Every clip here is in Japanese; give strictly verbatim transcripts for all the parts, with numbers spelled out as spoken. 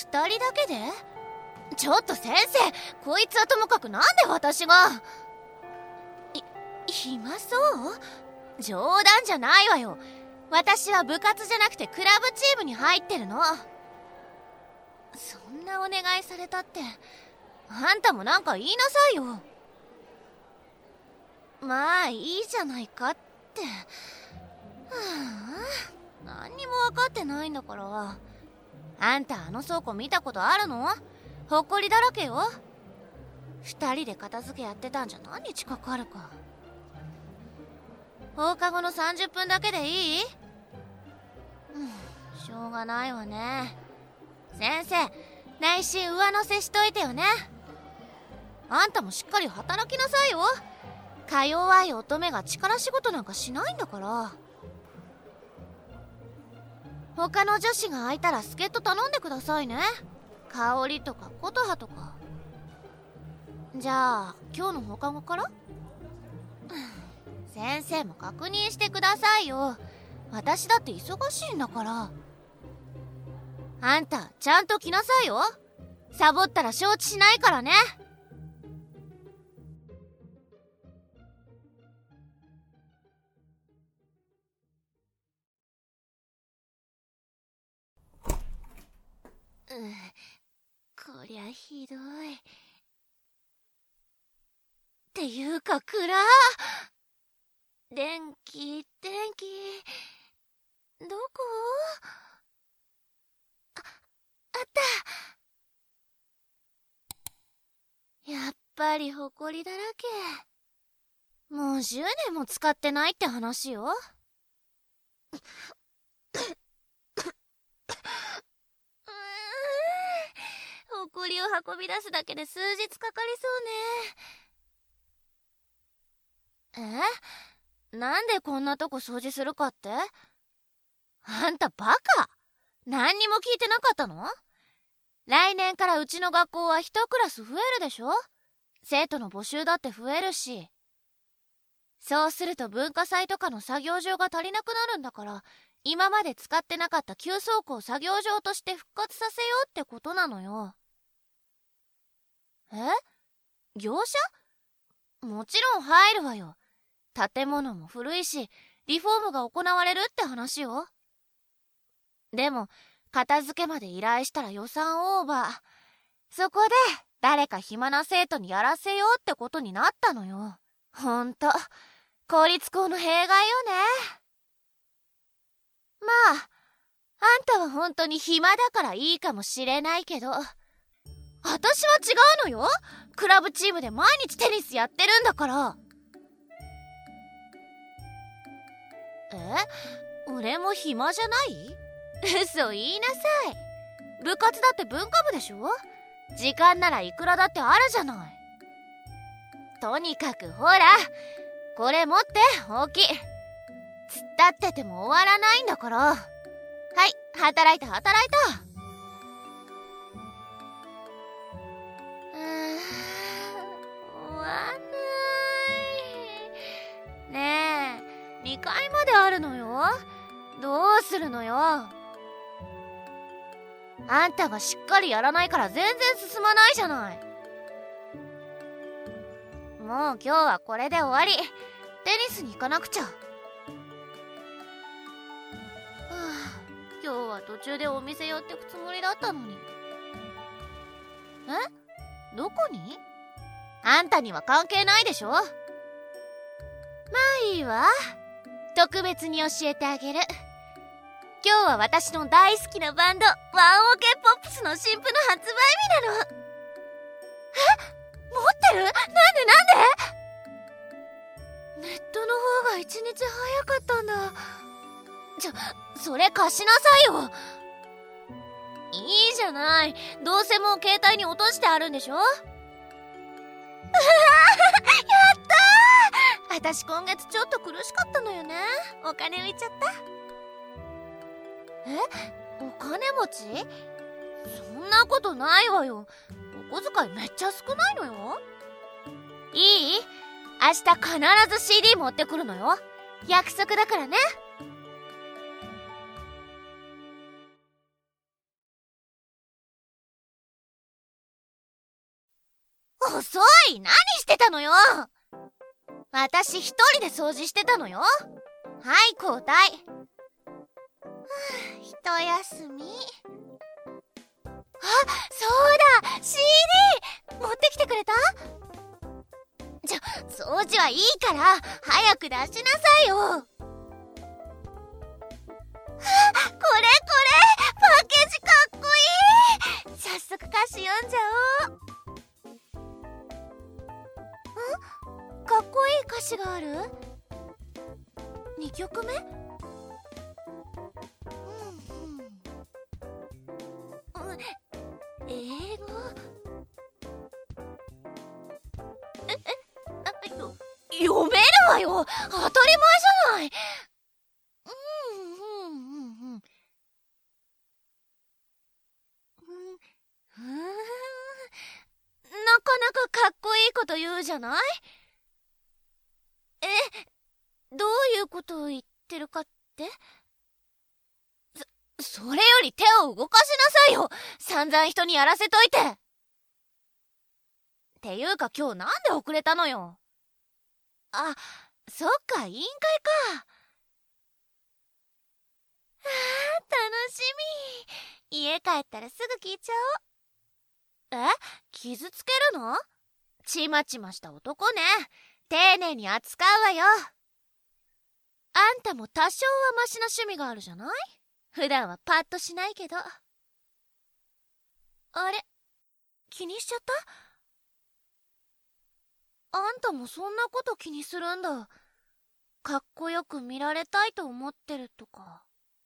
二人だけで？ちょっと先生、こいつはともかくなんで私が。い、暇そう？冗談じゃないわよ。私は部活じゃなくてクラブチームに入ってるの。そんなお願いされたって、あんたもなんか言いなさいよ。まあいいじゃないかって。はあ、何にも分かってないんだから。あんたあの倉庫見たことあるの？ほっこりだらけよ。二人で片付けやってたんじゃ何日かかるか。放課後のさんじゅっぷんだけでいい？うん、しょうがないわね。先生、内心上乗せしといてよね。あんたもしっかり働きなさいよ。か弱い乙女が力仕事なんかしないんだから。他の女子が空いたら助っ人頼んでくださいね。香織とか琴葉とか。じゃあ今日の放課後から？先生も確認してくださいよ。私だって忙しいんだから。あんたちゃんと来なさいよ。サボったら承知しないからね。うん、こりゃひどい。っていうか暗。電気電気どこ？あ、あった。やっぱりホコリだらけ。もうじゅうねんも使ってないって話よ。ホコリを運び出すだけで数日かかりそうね。え？なんでこんなとこ掃除するかって？あんたバカ？何にも聞いてなかったの？来年からうちの学校は一クラス増えるでしょ？生徒の募集だって増えるし。そうすると文化祭とかの作業場が足りなくなるんだから、今まで使ってなかった給倉庫を作業場として復活させようってことなのよ。え？業者？もちろん入るわよ。建物も古いし、リフォームが行われるって話よ。でも、片付けまで依頼したら予算オーバー。そこで、誰か暇な生徒にやらせようってことになったのよ。ほんと、公立校の弊害よね。まあ、あんたは本当に暇だからいいかもしれないけど、私は違うのよ。クラブチームで毎日テニスやってるんだから。え？俺も暇じゃない？嘘言いなさい。部活だって文化部でしょ？時間ならいくらだってあるじゃない。とにかくほら、これ持って、ほうき。突っ立ってても終わらないんだから。はい、働いた働いた。うーん、終わんない。ねえ、にかいまであるのよ。どうするのよ。あんたがしっかりやらないから全然進まないじゃない。もう今日はこれで終わり。テニスに行かなくちゃ。はあ、今日は途中でお店寄ってくつもりだったのに。え？どこに？あんたには関係ないでしょ。まあいいわ。特別に教えてあげる。今日は私の大好きなバンド、ワンオーケーポップスの新譜の発売日なの。え？持ってる？なんでなんで？ネットの方が一日早かったんだ。ちょ、それ貸しなさいよ。いいじゃない。どうせもう携帯に落としてあるんでしょ？うわー、やったー！私今月ちょっと苦しかったのよね。お金浮いちゃった。え？お金持ち？そんなことないわよ。お小遣いめっちゃ少ないのよ。いい？明日必ず シーディー 持ってくるのよ。約束だからね。 遅い。何してたのよ。私一人で掃除してたのよ。はい、交代。一休み。あ、そうだ、 シーディー 持ってきてくれた？ちょ、掃除はいいから早く出しなさいよ。これこれ、パッケージかっこいい。早速歌詞読んじゃおう。ん？かっこいい歌詞がある？にきょくめ？うんうん。英語？え、え、あ、よ、読めるわよ。当たり前じゃない。うんうんうんうん。うん、なかなかかっこいいこと言うじゃない。え、どういうことを言ってるかって？そ、それより手を動かしなさいよ。散々人にやらせといて。っていうか今日なんで遅れたのよ。あ、そっか、委員会か。あー、楽しみ。家帰ったらすぐ聞いちゃおう。え？傷つけるの？ちまちました男ね。丁寧に扱うわよ。あんたも多少はマシな趣味があるじゃない？普段はパッとしないけど。あれ？気にしちゃった？あんたもそんなこと気にするんだ。かっこよく見られたいと思ってるとか。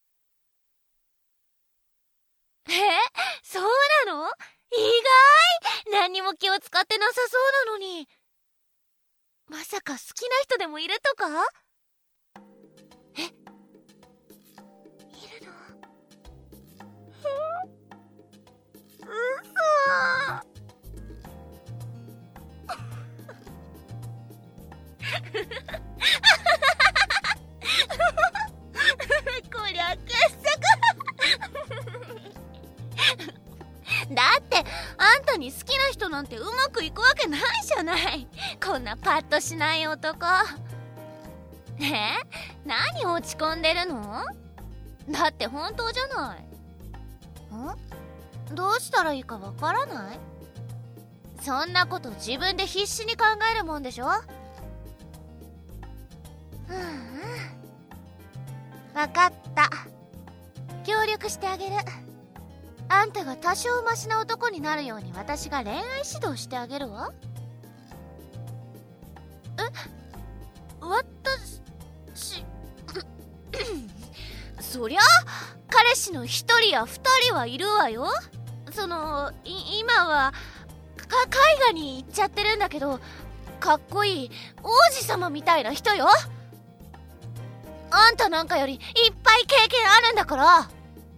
え？そうなの？意外！何にも気を使ってなさそうなのに。まさか好きな人でもいるとか？え？いるの？うそ。こりゃくっさく。だってあんたに好きな人なんてうまくいくわけないじゃない。こんなパッとしない男。え？何落ち込んでるの？だって本当じゃない。ん？どうしたらいいかわからない？そんなこと自分で必死に考えるもんでしょ。うんうん、わかった。協力してあげる。あんたが多少マシな男になるように私が恋愛指導してあげるわ。え？私そりゃ彼氏の一人や二人はいるわよ。そのい今はか海外に行っちゃってるんだけど、かっこいい王子様みたいな人よ。あんたなんかよりいっぱい経験あるんだから。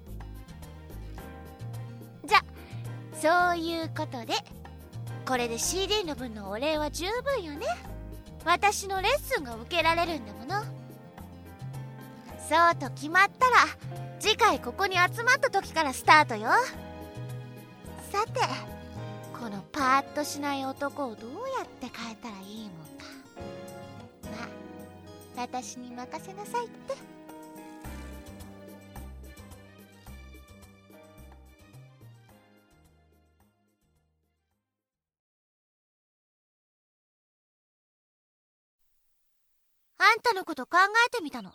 じゃ、そういうことでこれで シーディー の分のお礼は十分よね。私のレッスンが受けられるんだもの。そうと決まったら次回ここに集まった時からスタートよ。さて、このパーッとしない男をどうやって変えたらいいもんか。まあ、私に任せなさいって。あんたのこと考えてみたの。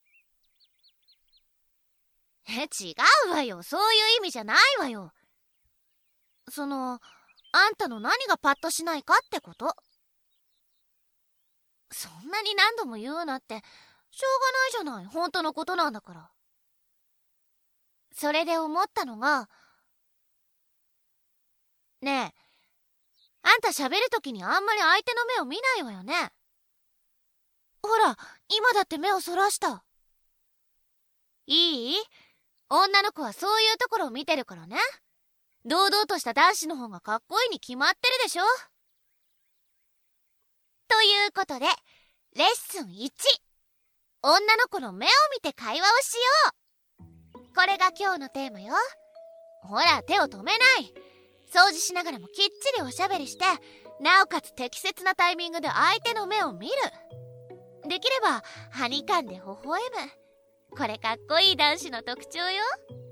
え、違うわよ。そういう意味じゃないわよ。その、あんたの何がパッとしないかってこと。そんなに何度も言うなって、しょうがないじゃない。本当のことなんだから。それで思ったのが、ねえ、あんた喋るときにあんまり相手の目を見ないわよね。ほら、今だって目をそらした。いい？女の子はそういうところを見てるからね。堂々とした男子の方がかっこいいに決まってるでしょ。ということで、レッスンいち、女の子の目を見て会話をしよう。これが今日のテーマよ。ほら、手を止めない。掃除しながらもきっちりおしゃべりして、 なおかつ適切なタイミングで相手の目を見る。できればはにかんで微笑む。これかっこいい男子の特徴よ。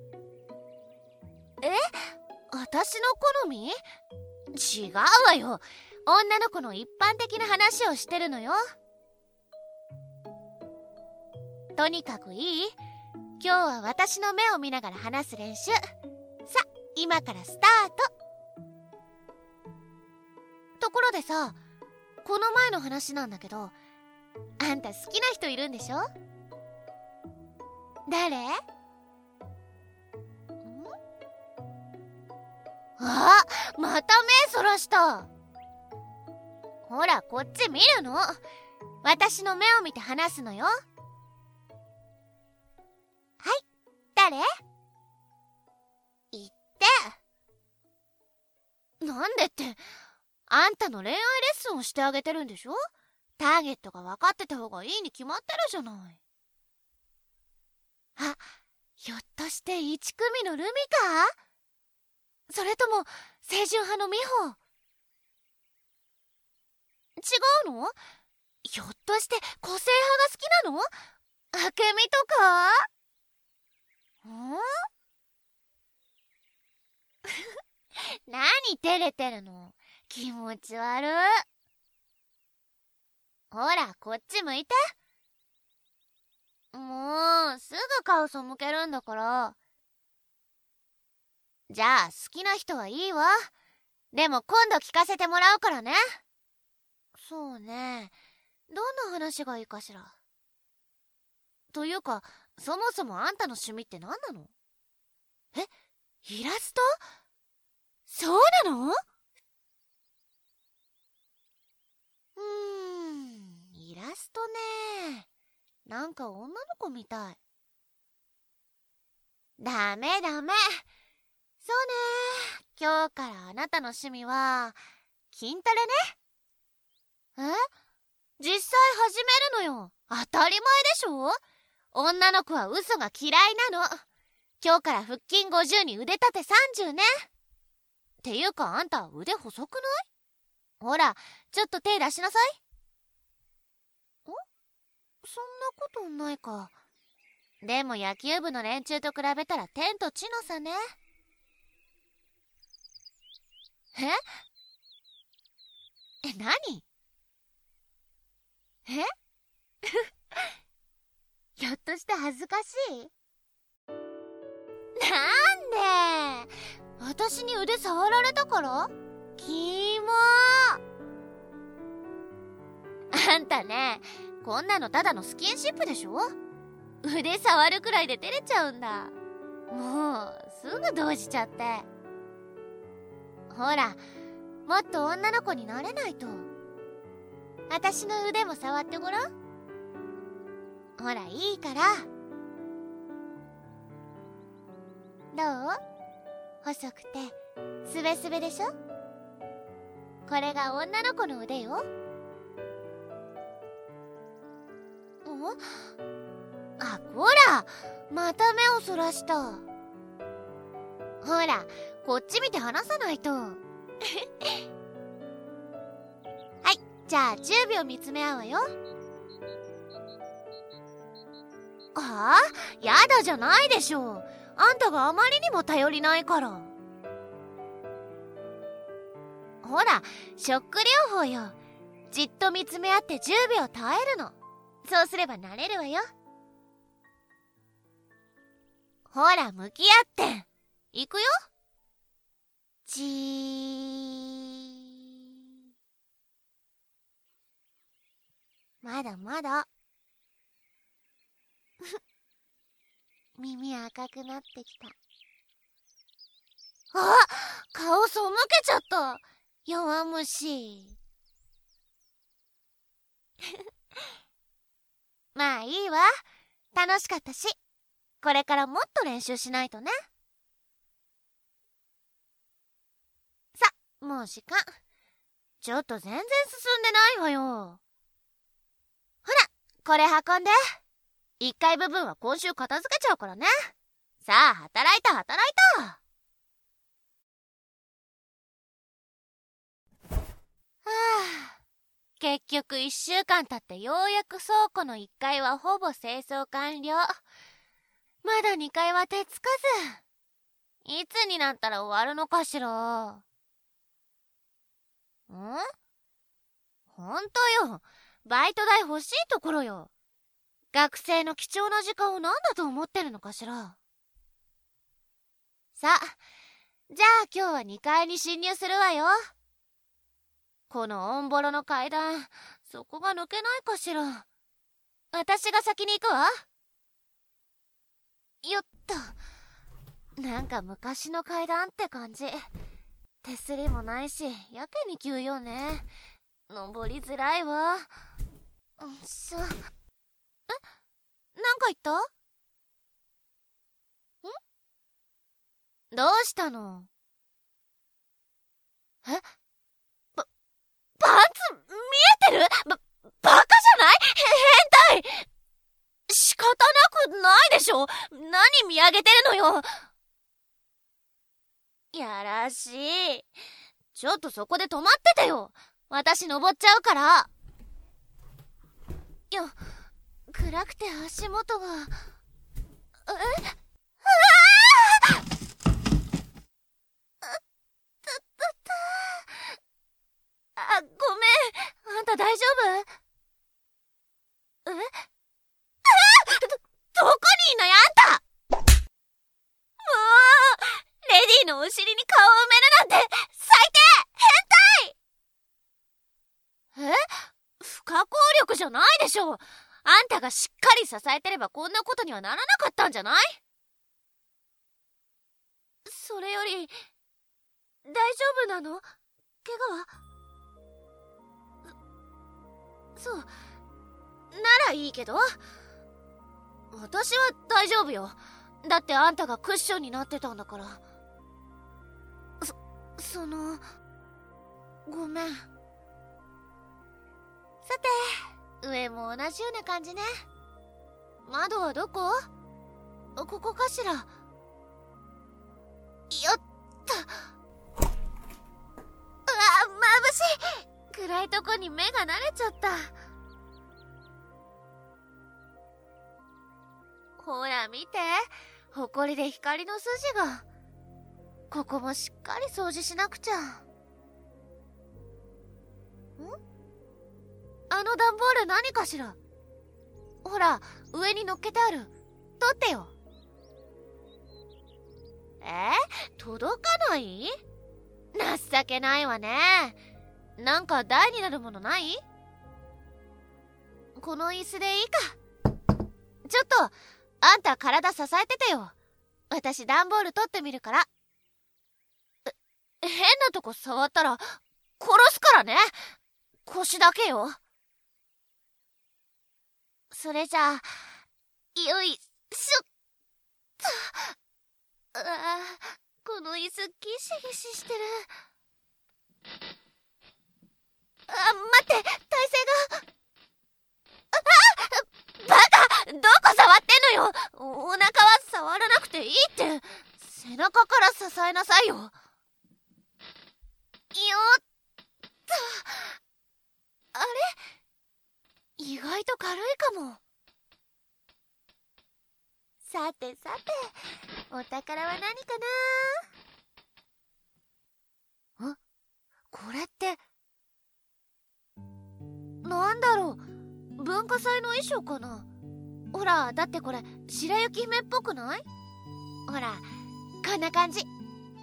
え、私の好み？違うわよ。女の子の一般的な話をしてるのよ。とにかくいい？今日は私の目を見ながら話す練習。さ、今からスタート。ところでさ、この前の話なんだけど、あんた好きな人いるんでしょ？誰？ん？あ、また目そらした。ほら、こっち見るの。私の目を見て話すのよ。はい、誰？言って。なんでって、あんたの恋愛レッスンをしてあげてるんでしょ？ターゲットが分かってた方がいいに決まってるじゃない。あ、ひょっとして一組のルミか？それとも清純派の美穂？違うの？ひょっとして個性派が好きなの？あけみとか？ん？何照れてるの？気持ち悪い。ほら、こっち向いて。もうすぐ顔背けるんだから。じゃあ好きな人はいいわ。でも今度聞かせてもらうからね。そうね、どんな話がいいかしら。というか、そもそもあんたの趣味って何なの？え、イラスト？そうなの？うーん、イラストね。なんか女の子みたい。ダメダメ。そうね、今日からあなたの趣味は筋トレね。え？実際始めるのよ。当たり前でしょ？女の子は嘘が嫌いなの。今日から腹筋ごじゅうに腕立てさんじゅうね。っていうかあんた腕細くない？ほら、ちょっと手出しなさい。ん？そんなことないか。でも野球部の連中と比べたら天と地の差ね。え？え、何？え？ひょっとして恥ずかしい？なんで？私に腕触られたから？キモー。あんたね、こんなのただのスキンシップでしょ？腕触るくらいで照れちゃうんだ。もうすぐ動じちゃって。ほら、もっと女の子になれないと。私の腕も触ってごらん。ほら、いいから。どう？細くてスベスベでしょ？これが女の子の腕よ。ん？あ、こら、また目をそらした。ほら、こっち見て話さないと。はい、じゃあじゅうびょう見つめ合うわよ。ああ、やだじゃないでしょ。あんたがあまりにも頼りないから。ほら、ショック療法よ。じっと見つめ合ってじゅうびょう耐えるの。そうすれば慣れるわよ。ほら、向き合って。いくよ。じー。まだまだ。耳赤くなってきた。あ、顔背けちゃった。弱虫。まあいいわ。楽しかったし、これからもっと練習しないとね。さ、もう時間。ちょっと全然進んでないわよ。ほら、これ運んで。いっかい部分は今週片付けちゃうからね。さあ、働いた働いた。 あ、結局いっしゅうかん経ってようやく倉庫のいっかいはほぼ清掃完了。まだにかいは手つかず。いつになったら終わるのかしら。ん？ほんとよ。バイト代欲しいところよ。学生の貴重な時間を何だと思ってるのかしら。さあ、じゃあ今日はにかいに侵入するわよ。このオンボロの階段、そこが抜けないかしら。私が先に行くわ。よっと。なんか昔の階段って感じ。手すりもないし、やけに急よね。登りづらいわ。んしょ。え？なんか言った？ん？どうしたの？え？ば、パンツ見えてる？ば、バカじゃない？へ、変態！仕方なくないでしょ？何見上げてるのよ。やらしい。ちょっとそこで止まっててよ。私登っちゃうから。いや、暗くて足元が。え？うわあ！あたたた。あ、ごめん。あんた大丈夫？え？ああ！ど、どこにいんのよ、あんた！もう、レディのお尻に顔を埋めるなんて、最低！変態！え？不可抗力じゃないでしょ。あんたがしっかり支えてればこんなことにはならなかったんじゃない？それより、大丈夫なの？怪我は？そ、そう。ならいいけど。私は大丈夫よ。だってあんたがクッションになってたんだから。そ、その、ごめん。さて、上も同じような感じね。窓はどこ？ここかしら。よっと。うわ、眩しい。暗いとこに目が慣れちゃった。ほら見て、ほこりで光の筋が。ここもしっかり掃除しなくちゃ。ん？あの段ボール何かしら？ほら、上に乗っけてある。取ってよ。え？届かない？情けないわね。なんか台になるものない？この椅子でいいか。ちょっと、あんた体支えててよ。私段ボール取ってみるから。え、変なとこ触ったら、殺すからね。腰だけよ。それじゃあ、よいしょっと。ああ、この椅子ギシギシしてる。あ、待って、体勢が。あ、バカ！どこ触ってんのよ！お腹は触らなくていいって。背中から支えなさいよ。よっと。あれ？意外と軽いかも。さてさて、お宝は何かな？あ、これって、なんだろう？文化祭の衣装かな？ほら、だってこれ白雪姫っぽくない？ほら、こんな感じ。ど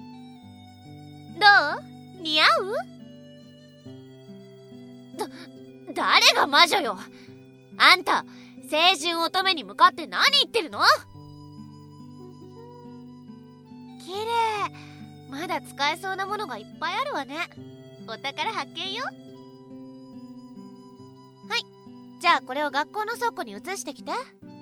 う？似合う？だ、誰が魔女よ。あんた、清純乙女に向かって何言ってるの？綺麗。まだ使えそうなものがいっぱいあるわね。お宝発見よ。はい、じゃあこれを学校の倉庫に移してきて。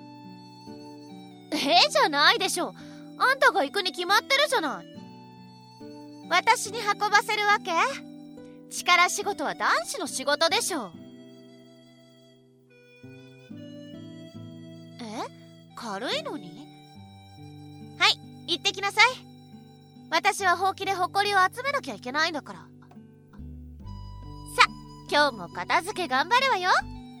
ええじゃないでしょ。あんたが行くに決まってるじゃない。私に運ばせるわけ？力仕事は男子の仕事でしょ。え？軽いのに？はい、行ってきなさい。私はほうきでほこりを集めなきゃいけないんだから。さ今日も片付け頑張るわよ。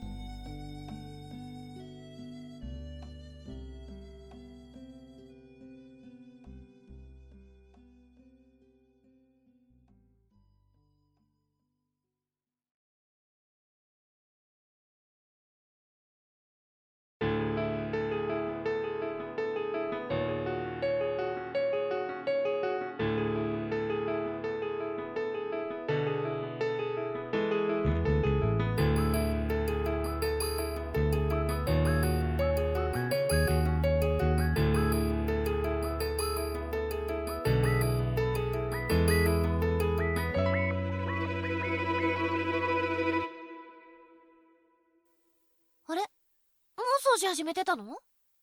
あれ、もう掃除始めてたの？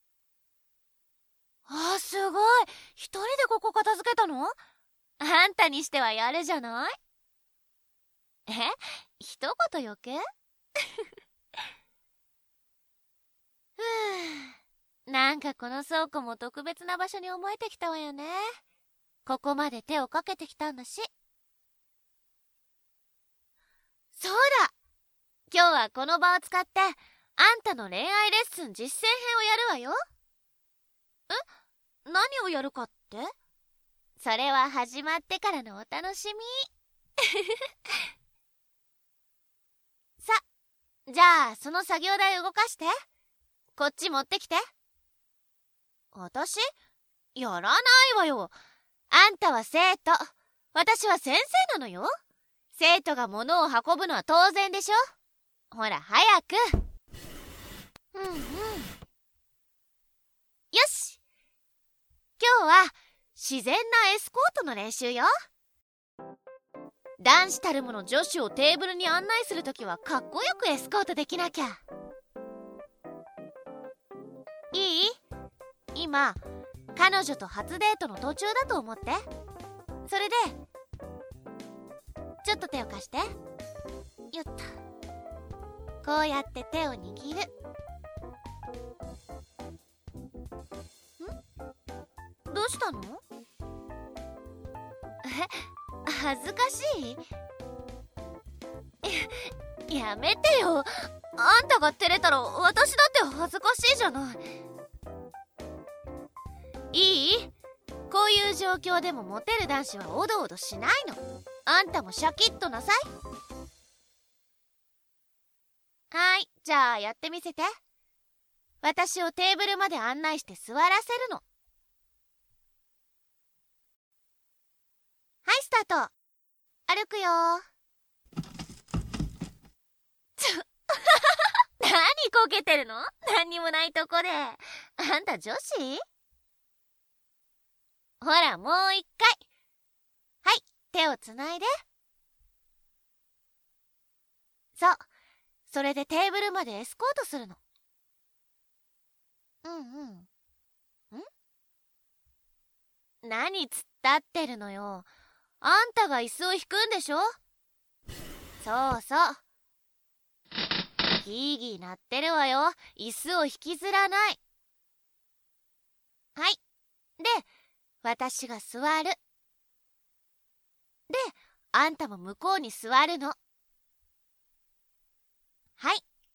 あー、すごい。一人でここ片付けたの？あんたにしてはやるじゃない？え、一言余計？ふぅ、なんかこの倉庫も特別な場所に思えてきたわよね。ここまで手をかけてきたんだし。そうだ、今日はこの場を使ってあんたの恋愛レッスン実践編をやるわよ。え、何をやるかって？それは始まってからのお楽しみ。さ、じゃあその作業台動かして。こっち持ってきて。私？やらないわよ。あんたは生徒、私は先生なのよ。生徒が物を運ぶのは当然でしょ。ほら早く。うんうん。よし、今日は自然なエスコートの練習よ。男子たるもの女子をテーブルに案内するときはかっこよくエスコートできなきゃ。いい？今彼女と初デートの途中だと思って。それでちょっと手を貸して。よっと。こうやって手を握る。ん？どうしたの？え、恥ずかしい？やめてよ。あんたが照れたら私だって恥ずかしいじゃない。いい？こういう状況でもモテる男子はおどおどしないの。あんたもシャキッとなさい。はい、じゃあやってみせて。私をテーブルまで案内して座らせるの。はい、スタート。歩くよ。ちょ何こけてるの？何にもないとこで。あんた女子？ほらもう一回。はい、手をつないで。そう、それでテーブルまでエスコートするの。うんうん。ん？何突っ立ってるのよ。あんたが椅子を引くんでしょ。そうそう。ギーギー鳴ってるわよ。椅子を引きずらない。はい。で、私が座る。で、あんたも向こうに座るの。はい。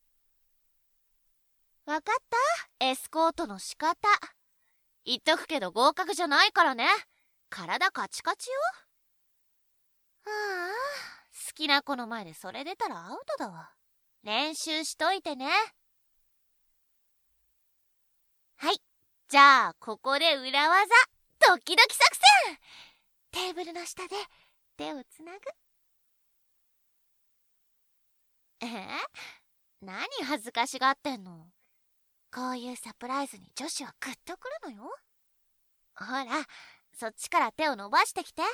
わかった？エスコートの仕方。言っとくけど合格じゃないからね。体カチカチよ。はあ、好きな子の前でそれ出たらアウトだわ。練習しといてね。はい、じゃあここで裏技、ドキドキ作戦。テーブルの下で手をつなぐ。え？何恥ずかしがってんの？こういうサプライズに女子はグッとくるのよ。ほら、そっちから手を伸ばしてきて。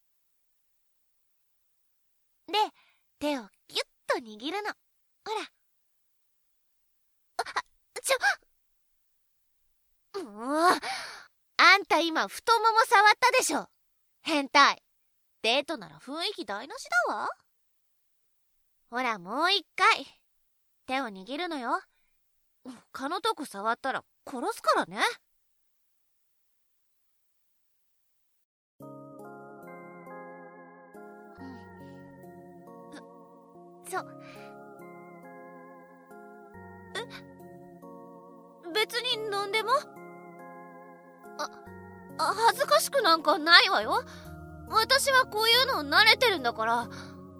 で、手をギュッと握るの。ほら。あ、ちょ、もう、あんた今太もも触ったでしょ。変態。デートなら雰囲気台無しだわ。ほらもう一回。手を握るのよ。他のとこ触ったら殺すからね。 そえ別に何でも。ああ恥ずかしくなんかないわよ。私はこういうの慣れてるんだから。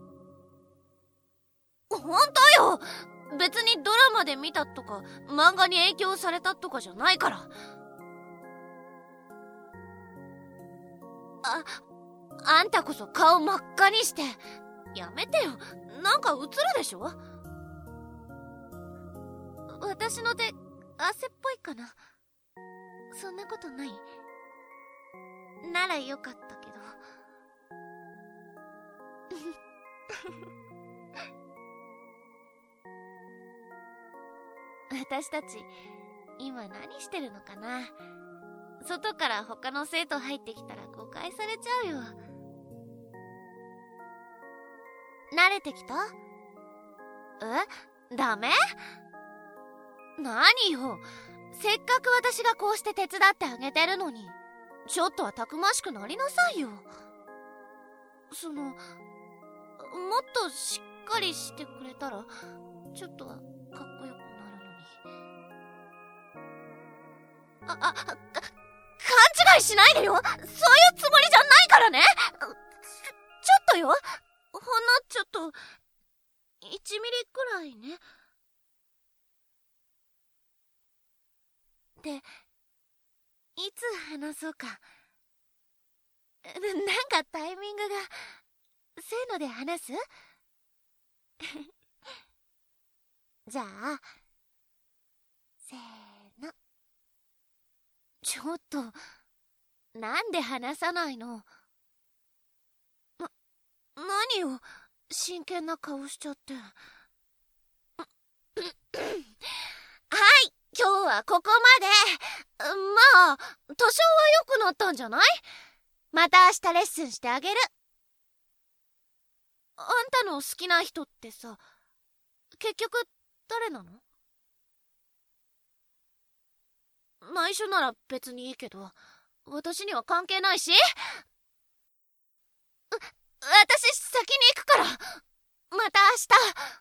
本当よ。別にドラマで見たとか漫画に影響されたとかじゃないから。ああんたこそ顔真っ赤にして。やめてよ。なんか映るでしょ。私の手汗っぽいかな。そんなことない？ならよかったけど。私たち今何してるのかな。外から他の生徒入ってきたら誤解されちゃうよ。慣れてきた？え？ダメ？何よ。せっかく私がこうして手伝ってあげてるのに、ちょっとはたくましくなりなさいよ。そのもっとしっかりしてくれたらちょっとはかっこよくなるのに。ああ勘違いしないでよ。そういうつもりじゃないからね。ちょっとよ。ほんのちょっといちミリくらいね。で、いつ話そうか。なんかタイミングが。せーので話す？じゃあせーの。ちょっとなんで話さないの？な、何よ真剣な顔しちゃって。はい、今日はここまで。まあ多少は良くなったんじゃない？また明日レッスンしてあげる。あんたの好きな人ってさ、結局誰なの？内緒なら別にいいけど、私には関係ないし。う、私先に行くから。また明日。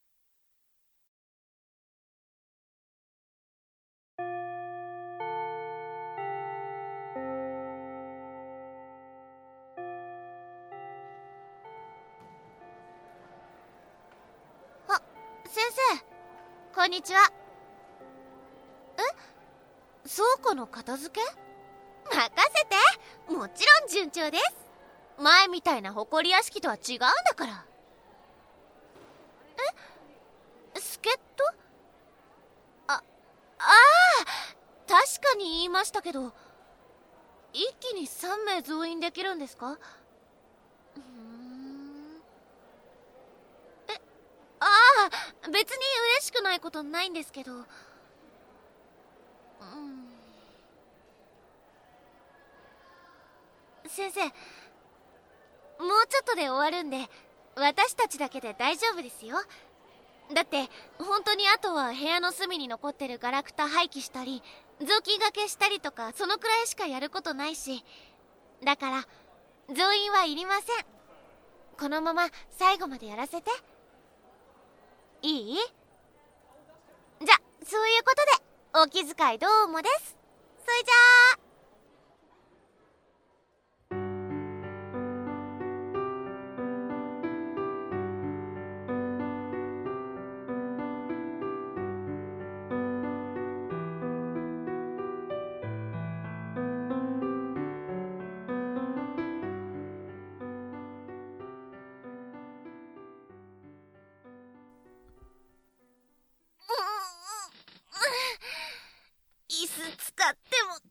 先生、こんにちは。え？倉庫の片付け？任せて。もちろん順調です。前みたいな埃屋敷とは違うんだから。え？助っ人？あ、ああ、確かに言いましたけど、一気にさんめい増員できるんですか？ああ、別に嬉しくないことないんですけど、うん、先生、もうちょっとで終わるんで私たちだけで大丈夫ですよ。だって本当にあとは部屋の隅に残ってるガラクタ廃棄したり雑巾がけしたりとか、そのくらいしかやることないし。だから増員はいりません。このまま最後までやらせて。いい？じゃ、そういうことでお気遣いどうもです。それじゃあ。椅子使っても届かない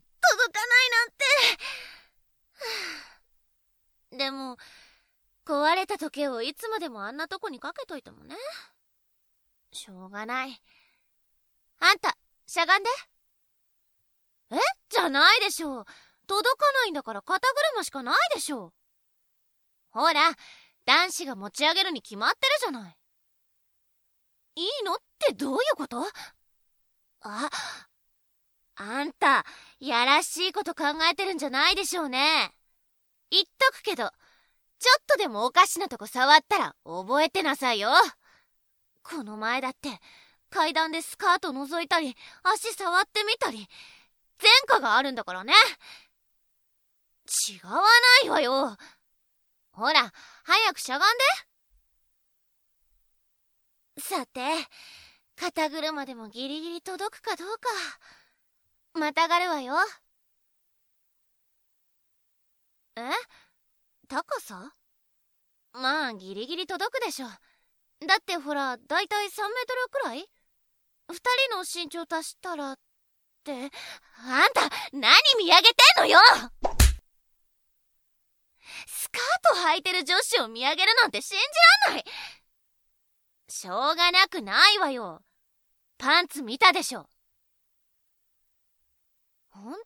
なんて。でも壊れた時計をいつまでもあんなとこにかけといてもね。しょうがない。あんたしゃがんで。え？じゃないでしょう。届かないんだから肩車しかないでしょう。ほら、男子が持ち上げるに決まってるじゃない。いいのってどういうこと？あ、あんたやらしいこと考えてるんじゃないでしょうね。言っとくけど、ちょっとでもおかしなとこ触ったら覚えてなさいよ。 この前だって階段でスカート覗いたり足触ってみたり前科があるんだからね。違わないわよ。ほら早くしゃがんで。さて肩車でもギリギリ届くかどうか。またがるわよ。え？高さ？まあギリギリ届くでしょ。だってほらだいたいさんメートルくらい？ふたりの身長足したらって。あんた何見上げてんのよ。スカート履いてる女子を見上げるなんて信じらんない。しょうがなくないわよ。パンツ見たでしょ。ほんと？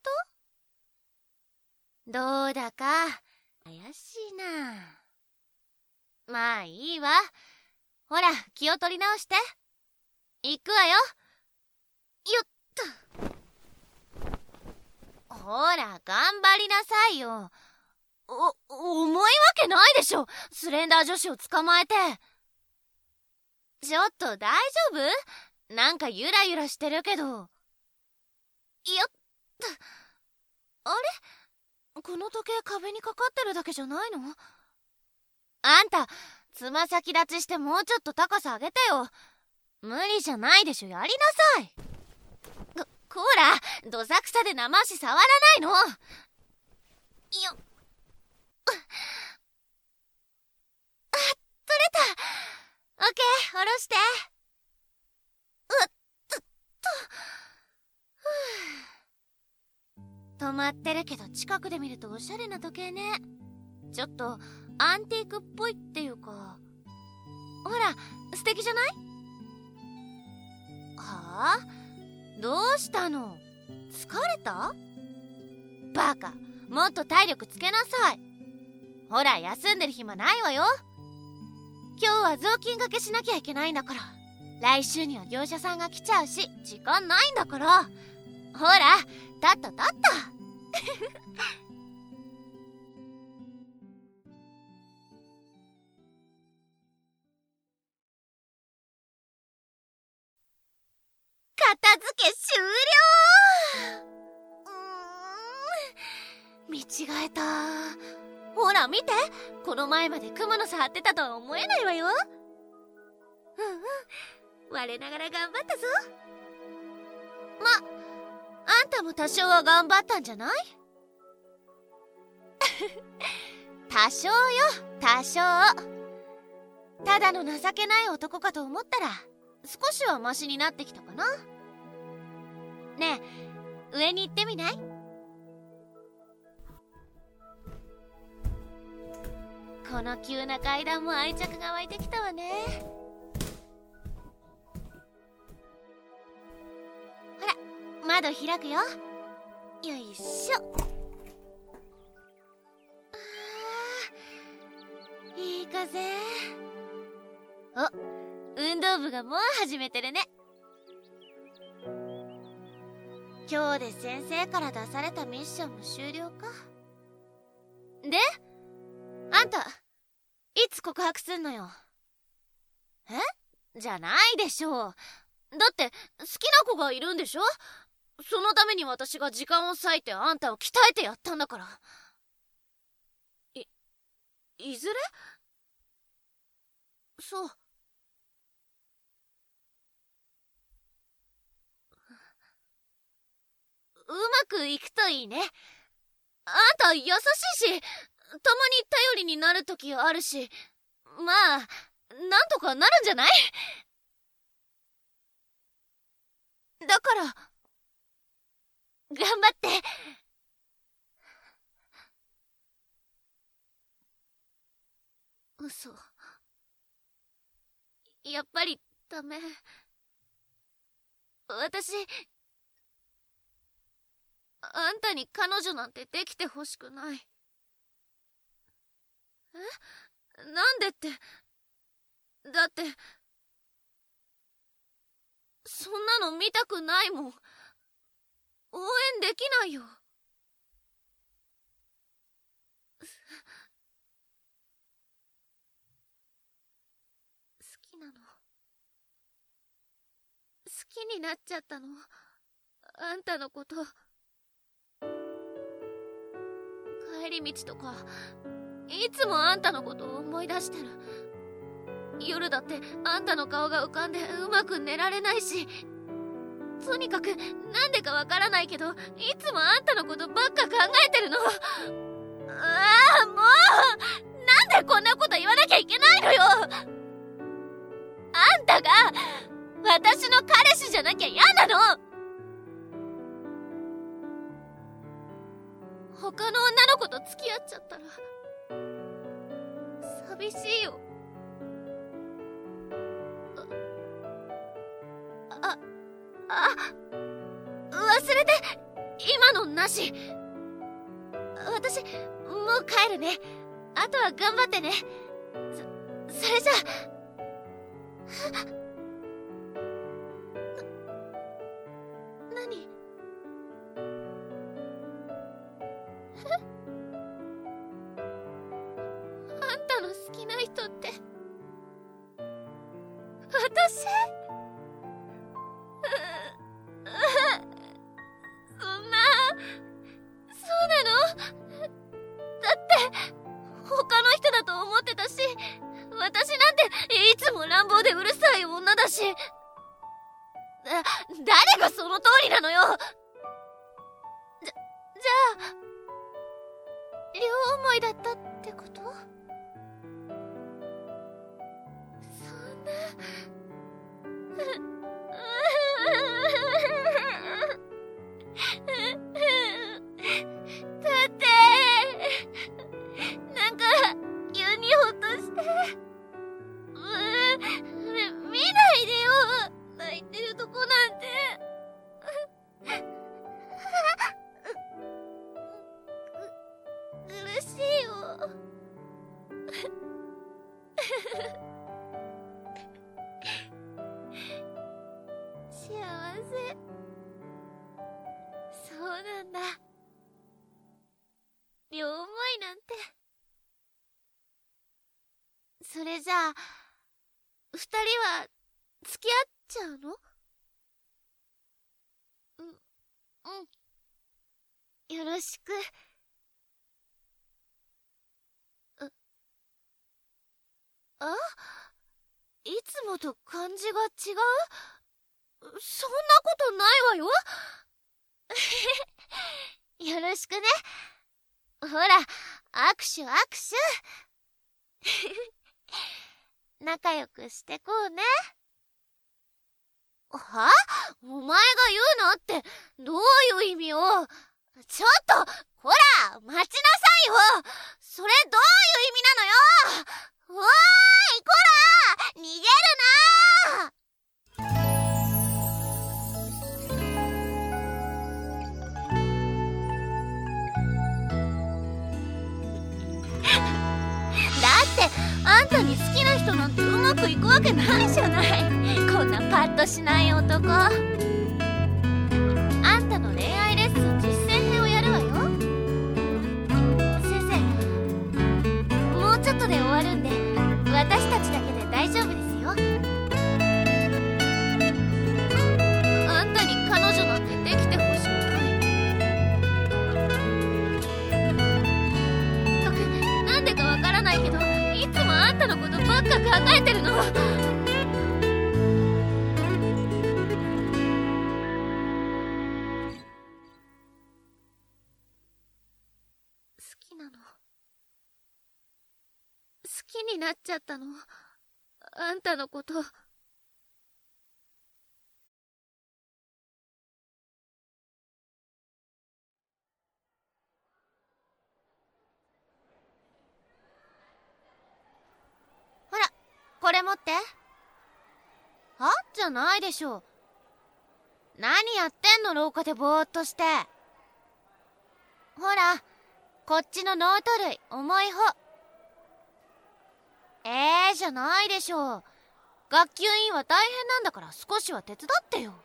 どうだか怪しいな。まあいいわ。ほら気を取り直して。行くわよ。よっと。ほら頑張りなさいよ。お、重いわけないでしょ。スレンダー女子を捕まえて。ちょっと大丈夫？なんかゆらゆらしてるけど。よっと。あれ？この時計壁にかかってるだけじゃないの？あんたつま先立ちしてもうちょっと高さ上げてよ。無理じゃないでしょ。やりなさい。こ、こらどさくさで生足触らないの。よっ。あ、取れた。オッケー、下ろして。うっとっと。止まってるけど近くで見るとおしゃれな時計ね。ちょっとアンティークっぽいっていうか。ほら素敵じゃない？はあ？どうしたの？疲れた？バカ、もっと体力つけなさい。ほら休んでる暇ないわよ。今日は雑巾がけしなきゃいけないんだから。来週には業者さんが来ちゃうし時間ないんだから。ほらたったたった片付け終了。うーん、見違えた。ほら見て、この前までクモの巣張ってたとは思えないわよ。うんうん、我ながら頑張ったぞ。ま、あんたも多少は頑張ったんじゃない？多少よ、多少。ただの情けない男かと思ったら少しはマシになってきたかな。ねえ、上に行ってみない？この急な階段も愛着が湧いてきたわね。ほら窓開くよ。よいしょ。あー、いい風。お、運動部がもう始めてるね。今日で先生から出されたミッションも終了か。であんたいつ告白すんのよ。え？じゃないでしょう。だって好きな子がいるんでしょ。そのために私が時間を割いてあんたを鍛えてやったんだから。い、いずれ？そう。うまくいくといいね。あんた優しいし、たまに頼りになる時あるし、まあなんとかなるんじゃない？だから頑張って。嘘。やっぱりダメ。私あんたに彼女なんてできてほしくない。え？なんでって。だってそんなの見たくないもん。応援できないよ。好きなの。 きになっちゃったの。あんたのこと。帰り道とかいつもあんたのことを思い出してる。夜だってあんたの顔が浮かんでうまく寝られないし、とにかくなんでかわからないけど、いつもあんたのことばっか考えてるの。ああ、もうなんでこんなこと言わなきゃいけないのよ。あんたが私の彼氏じゃなきゃ嫌なの。他の女の子と付き合っちゃったら寂しいよ。あ、あ、忘れて、今のなし。私、もう帰るね。あとは頑張ってね。そ、それじゃあ。な、何？あんたの好きな人って、私？そんな、そうなの？だって他の人だと思ってたし、私なんていつも乱暴でうるさい女だし。だ、誰がその通りなのよ。じゃ、じゃあ両思いだったってこと？そんなだってなんか急にほっとして、う見ないでよ、泣いてるとこなんて。苦しいよ。幸せ。そうなんだ。両思いなんて。それじゃあ二人は付き合っちゃうの？うん、うん。よろしく。あ、あ？いつもと感じが違う？そんなことないわよ。よろしくね。ほら、握手握手。仲良くしてこうね。は？お前が言うなってどういう意味よ。ちょっとこら待ちなさいよ。それどういう意味なのよ。おーいこら逃げるな。だってあんたに好きな人なんてうまくいくわけないじゃない。こんなパッとしない男。あんたの恋愛レッスン実践編をやるわよ。先生、もうちょっとで終わるんで私たちだけで大丈夫ですよ。あんたに彼女なんてできてほしくない。とくなんでかわからないけど、いつもあんたのことばっか考えてるの。好きなの。好きになっちゃったの。あんたのこと。ほら、これ持って。は？じゃないでしょ。何やってんの廊下でぼーっとして。ほら、こっちのノート類、重い方。えーじゃないでしょ。学級委員は大変なんだから少しは手伝ってよ。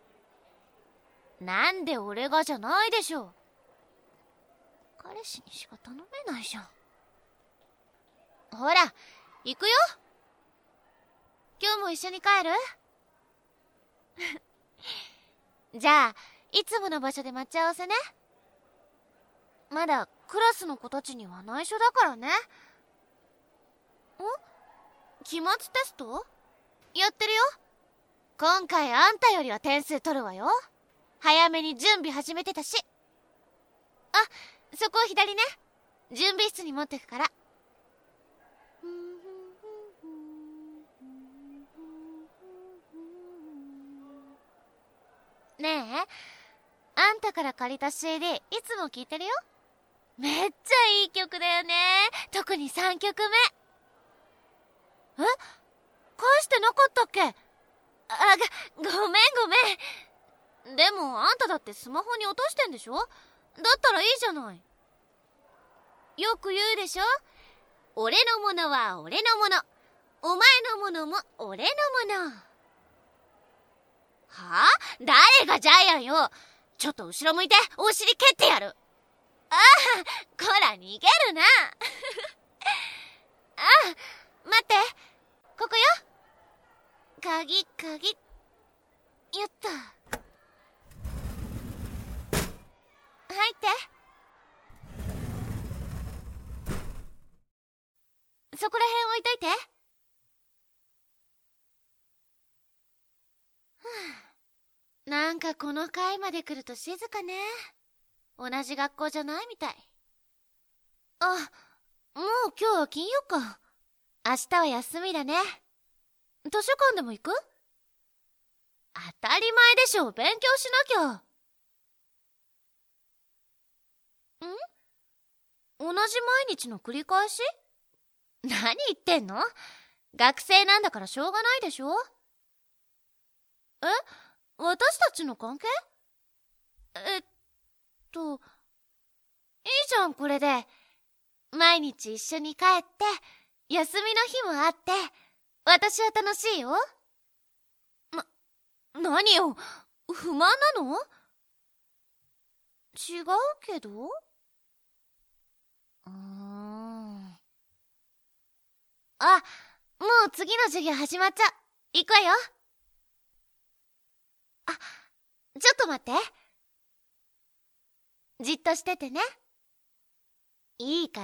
なんで俺がじゃないでしょ。彼氏にしか頼めないじゃん。ほら、行くよ。今日も一緒に帰る？ じゃあいつもの場所で待ち合わせね。まだクラスの子たちには内緒だからね。ん？期末テストやってるよ。今回あんたよりは点数取るわよ。早めに準備始めてたし。あ、そこを左ね。準備室に持ってくから。ねえ、あんたから借りた シーディー いつも聴いてるよ。めっちゃいい曲だよね。特にさんきょくめ。え？返してなかったっけ？あ、ご、ごめんごめん。でもあんただってスマホに落としてんでしょ？だったらいいじゃない。よく言うでしょ？俺のものは俺のもの。お前のものも俺のもの。はあ？誰がジャイアンよ。ちょっと後ろ向いてお尻蹴ってやる。ああ、こら逃げるな。ああ、待って、ここよ。鍵鍵。やった。入って。そこら辺置いといて。なんかこの階まで来ると静かね。同じ学校じゃないみたい。あ、もう今日は金曜か。明日は休みだね。図書館でも行く？当たり前でしょ。勉強しなきゃ。ん？同じ毎日の繰り返し？何言ってんの？学生なんだからしょうがないでしょ。え？私たちの関係？えっと、いいじゃんこれで。毎日一緒に帰って、休みの日もあって、私は楽しいよ。な、何よ、不満なの？違うけど？うーん。あ、もう次の授業始まっちゃう。行くわよ。あ、ちょっと待って。じっとしててね。いいから。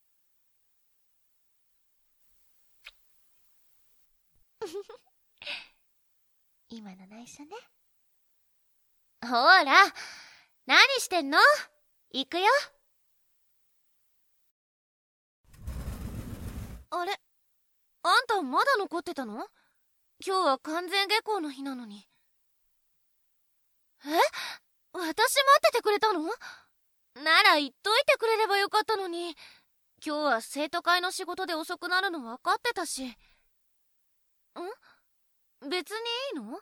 今の内緒ね。ほら、何してんの？行くよ。あれ？あんたまだ残ってたの？今日は完全下校の日なのに。え？私待っててくれたの？なら言っといてくれればよかったのに。今日は生徒会の仕事で遅くなるの分かってたし。ん？別にいいの？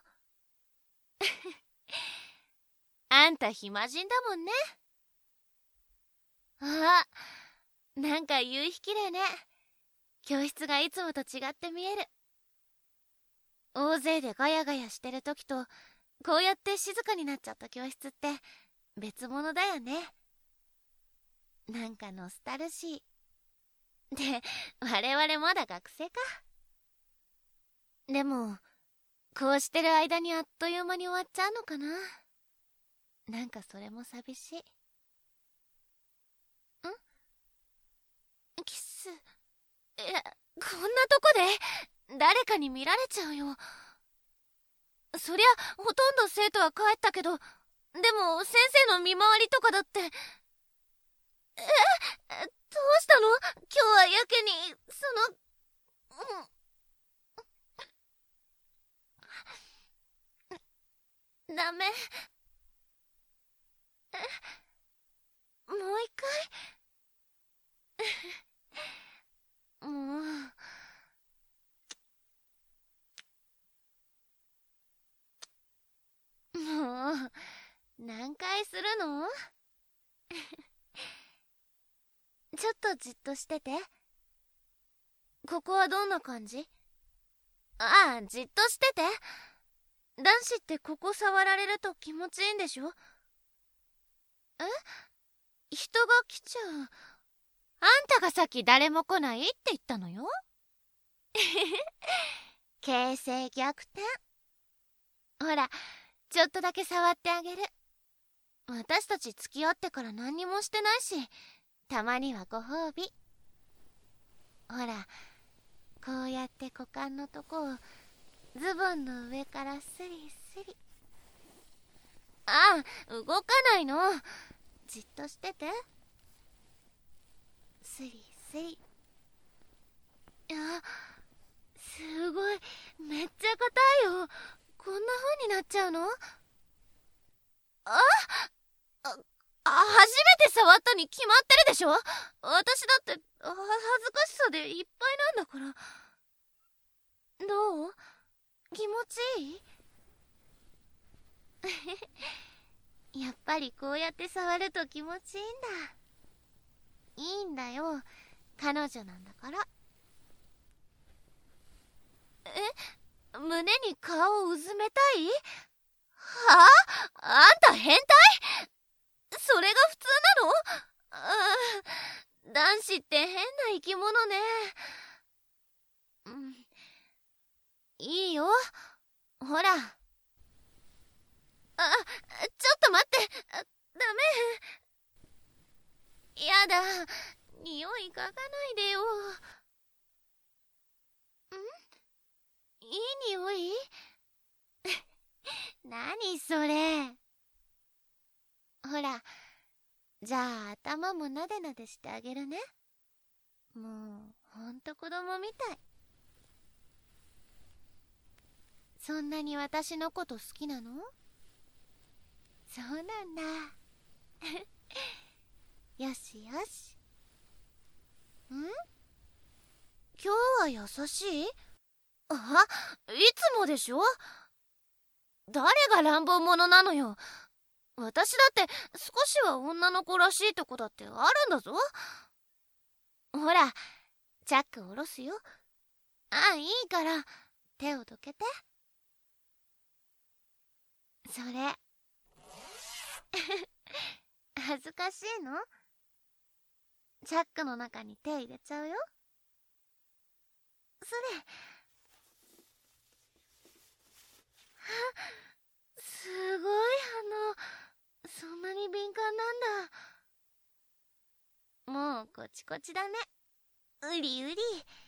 あんた暇人だもんね。あ、なんか夕日きれいね。教室がいつもと違って見える。大勢でガヤガヤしてる時と、こうやって静かになっちゃった教室って別物だよね。なんかノスタルジー。で、我々まだ学生か。でも、こうしてる間にあっという間に終わっちゃうのかな。なんかそれも寂しい。ん？キス。え、こんなとこで誰かに見られちゃうよ。そりゃほとんど生徒は帰ったけど、でも先生の見回りとかだって。え、どうしたの？今日はやけにその、うん、ダメ。え、もう一回。もうもう何回するの？ちょっとじっとしてて。ここはどんな感じ？ああ、じっとしてて。男子ってここ触られると気持ちいいんでしょ？え？人が来ちゃう。あんたがさっき誰も来ないって言ったのよ。形勢逆転。ほら、 ちょっとだけ触ってあげる。私たち付き合ってから何にもしてないし、たまにはご褒美。ほら、こうやって股間のとこをズボンの上からスリスリ。ああ、動かないの。じっとしてて。スリスリ。いや、すごい、めっちゃ硬いよ。こんな風になっちゃうの？ああ、あ、初めて触ったに決まってるでしょ。私だってあ恥ずかしさでいっぱいなんだから。どう？気持ちいい？やっぱりこうやって触ると気持ちいいんだ。いいんだよ、彼女なんだから。え、胸に顔をうずめたい？はあ？あんた変態？それが普通なの？ああ、男子って変な生き物ね。うん、いいよ、ほら。あ、ちょっと待って、ダメ。やだ、匂い嗅がないでよ。ん？いい匂い？何それ。ほら、じゃあ頭もなでなでしてあげるね。もうほんと子供みたい。そんなに私のこと好きなの？そうなんだ。よしよし。ん？今日は優しい？あ、いつもでしょ。誰が乱暴者なのよ。私だって少しは女の子らしいとこだってあるんだぞ。ほら、チャック下ろすよ。あ、いいから手をどけて。それ恥ずかしいの？チャックの中に手入れちゃうよ。それ。すごい反応。そんなに敏感なんだ。もうこちこちだね。うりうり。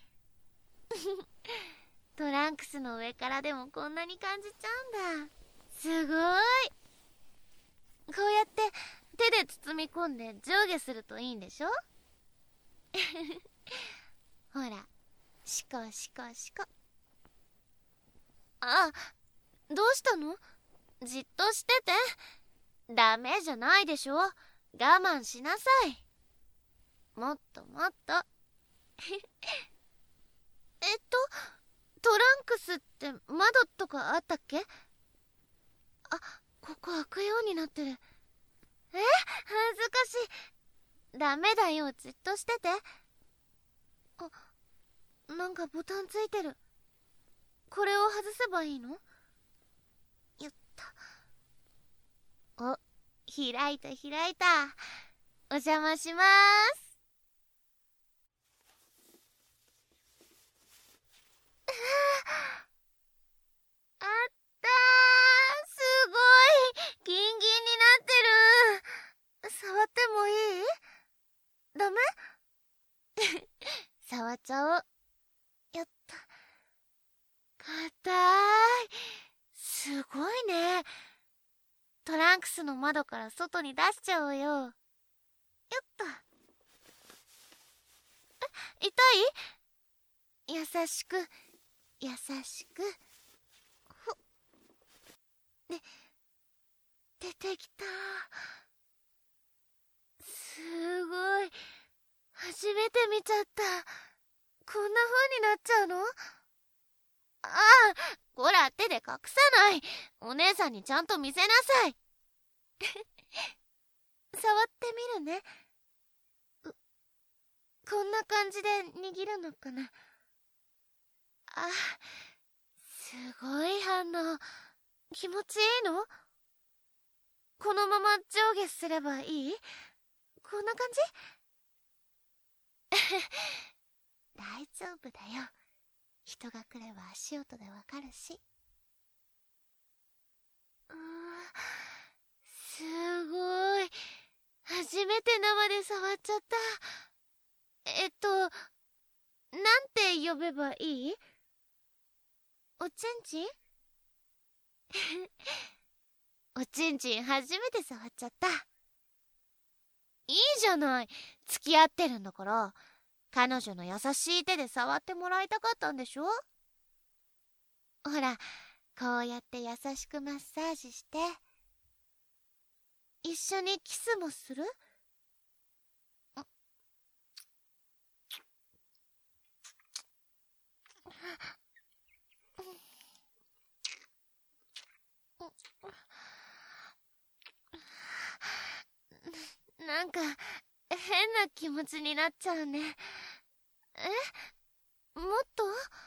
トランクスの上からでもこんなに感じちゃうんだ。すごい。こうやって手で包み込んで上下するといいんでしょ。ほら、シコシコシコ。あ、どうしたの？じっとしてて。ダメじゃないでしょ。我慢しなさい。もっともっと。えっとトランクスって窓とかあったっけ？あ、ここ開くようになってる。え、恥ずかしい。ダメだよ、じっとしてて。あ、なんかボタンついてる。これを外せばいいの？やった。お、開いた開いた。お邪魔しまーす。あったー、すごいギンギンになってる。触ってもいい？ダメ？触っちゃおう。やった。硬い。すごいね。トランクスの窓から外に出しちゃおうよ。よっと。え、痛い？優しく優しく。ほっ。で、出てきた。すごい。初めて見ちゃった。こんな風になっちゃうの？ああ、こら手で隠さない。お姉さんにちゃんと見せなさい。触ってみるね。う、こんな感じで握るのかな。あ、すごい反応。気持ちいいの？このまま上下すればいい？こんな感じ？大丈夫だよ。人が来れば足音でわかるし。 すごい。初めて生で触っちゃった。えっと、なんて呼べばいい？おちんちんおちんちん初めて触っちゃった。いいじゃない。付き合ってるんだから、彼女の優しい手で触ってもらいたかったんでしょ？ほら、こうやって優しくマッサージして、一緒にキスもする？なんか変な気持ちになっちゃうね。え？もっと？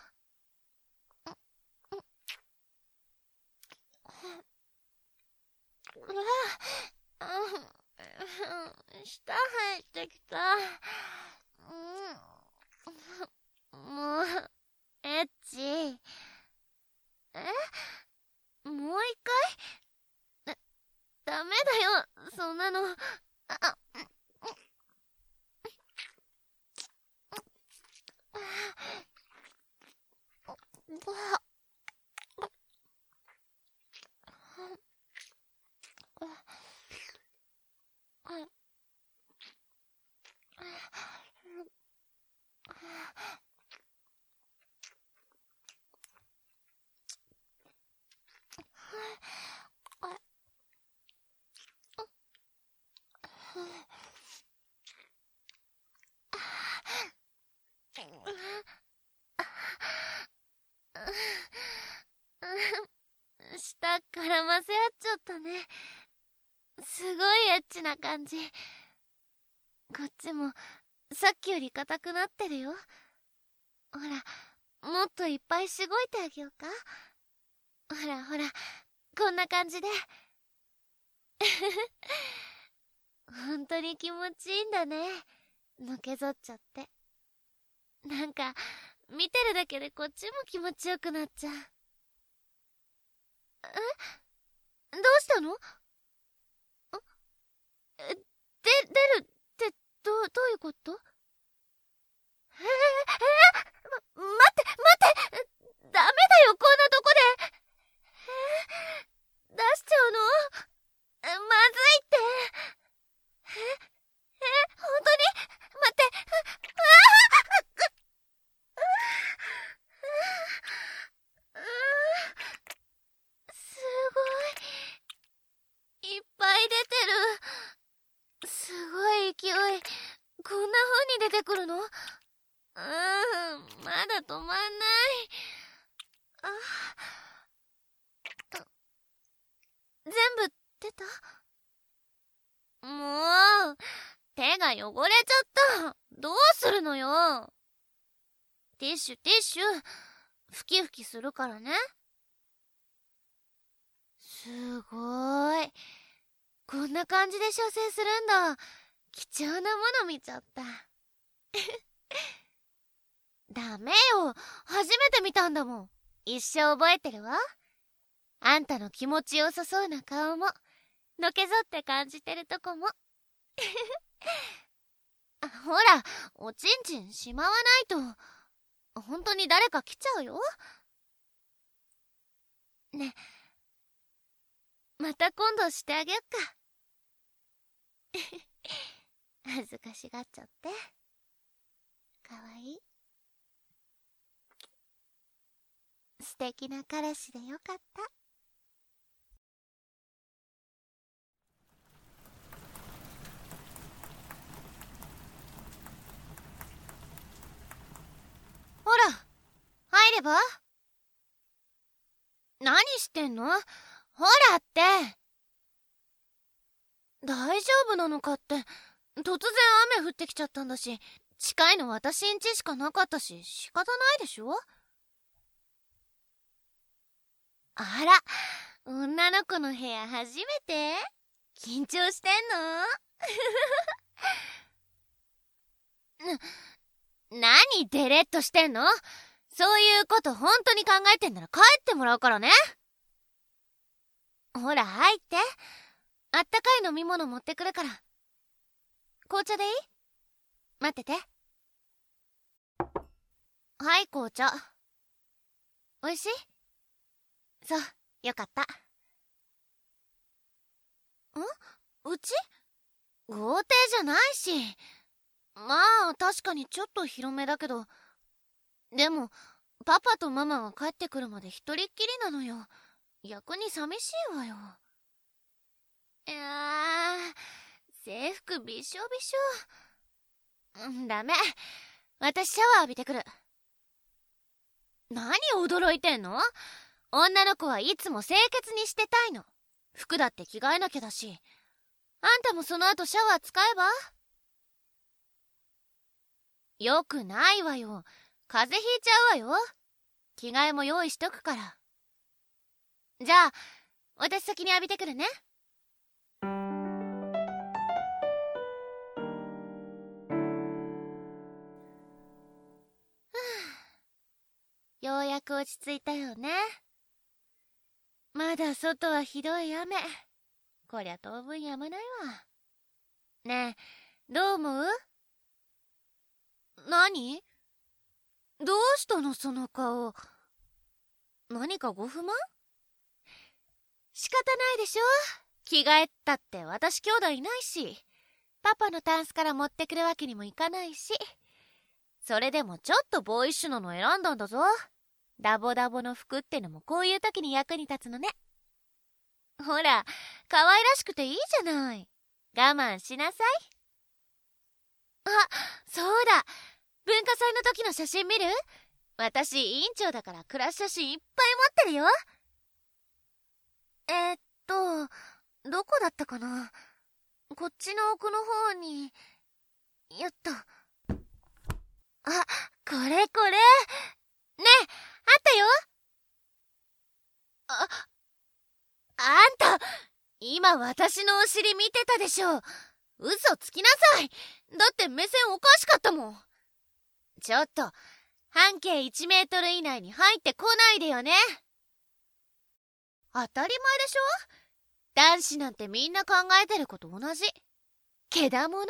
うわあ、舌入ってきた。もうエッチ。え？もう一回？ダメだよ、そんなの。あ、舌絡ませ合っちゃったね。すごいエッチな感じ。こっちもさっきより硬くなってるよ。ほら、もっといっぱいしごいてあげようか。ほらほら、こんな感じで。本当に気持ちいいんだね、のけぞっちゃって。なんか見てるだけでこっちも気持ちよくなっちゃう。え？どうしたの？え、で、出るってどう、どういうこと？えー、えー、ま、待って待って、ダメだよ、こんなとこで。えー、出しちゃうの？まずいって。え、え、本当に？待って。ああ、すごい。いっぱい出てる。すごい勢い。こんな風に出てくるの？うーん、まだ止まんない。あ、全部出た？もう、手が汚れちゃった。どうするのよ。ティッシュティッシュ、ふきふきするからね。すごーい。こんな感じで射精するんだ。貴重なもの見ちゃった。ダメよ、初めて見たんだもん。一生覚えてるわ。あんたの気持ちよさそうな顔も、のけぞって感じてるとこも。ほら、おちんちんしまわないと、本当に誰か来ちゃうよ。ね、また今度してあげよっか。恥ずかしがっちゃって。かわいい。素敵な彼氏でよかった。ほら、入れば？何してんの？ほらって。大丈夫なのかって。突然雨降ってきちゃったんだし、近いの私ん家しかなかったし仕方ないでしょ。あら、女の子の部屋初めて？緊張してんの？な、何デレッとしてんの？そういうこと本当に考えてんなら帰ってもらうからね。 ほら入って。あったかい飲み物持ってくるから。紅茶でいい？待ってて。はい、紅茶。おいしい？そう、よかった。ん？うち？豪邸じゃないし。まあ確かにちょっと広めだけど、でもパパとママが帰ってくるまで一人っきりなのよ。逆に寂しいわよ。いやー、制服びしょびしょ。うん、ダメ。私シャワー浴びてくる。何驚いてんの？女の子はいつも清潔にしてたいの。服だって着替えなきゃだし。あんたもその後シャワー使えば？よくないわよ。風邪ひいちゃうわよ。着替えも用意しとくから。じゃあ私先に浴びてくるね。ようやく落ち着いたよね。まだ外はひどい雨。こりゃ当分やまないわ。ねえ、どう思う？何？どうしたのその顔。何かご不満？仕方ないでしょ。着替えたって私兄弟いないし、パパのタンスから持ってくるわけにもいかないし。それでもちょっとボーイッシュなの選んだんだぞ。ダボダボの服ってのもこういう時に役に立つのね。ほら、可愛らしくていいじゃない。我慢しなさい。あ、そうだ。文化祭の時の写真見る？私委員長だからクラス写真いっぱい持ってるよ。えー、っとどこだったかな。こっちの奥の方に。よっと。あ、これこれ。ねえ、あったよ。あ、あんた今私のお尻見てたでしょ。嘘つきなさい。だって目線おかしかったもん。ちょっと半径いちメートル以内に入ってこないでよね。当たり前でしょ。男子なんてみんな考えてること同じ。けだもの。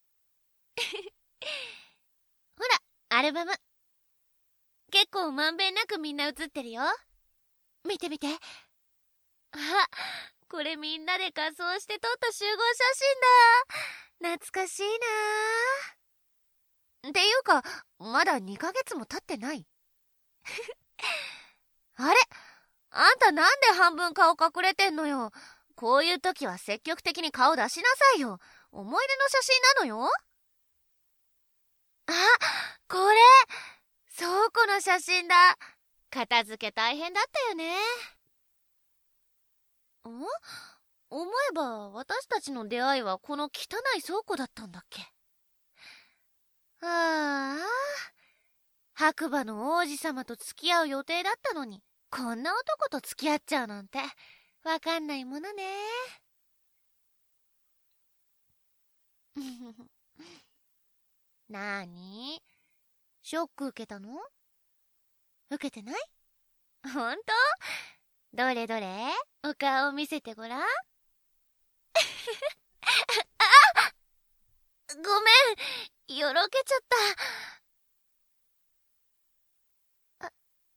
ほら、アルバム。結構まんべんなくみんな写ってるよ。見て見て。あ、これみんなで仮装して撮った集合写真だ。懐かしいな。っていうかまだにかげつも経ってない。あれ、あんたなんで半分顔隠れてんのよ。こういう時は積極的に顔出しなさいよ。思い出の写真なのよ。あ、これ倉庫の写真だ。片付け大変だったよね。ん？思えば私たちの出会いはこの汚い倉庫だったんだっけ。ああ、白馬の王子様と付き合う予定だったのに、こんな男と付き合っちゃうなんてわかんないものね。なーに？ショック受けたの？受けてない？ほんと？どれどれ？お顔見せてごらん。あ、ごめん、よろけちゃった。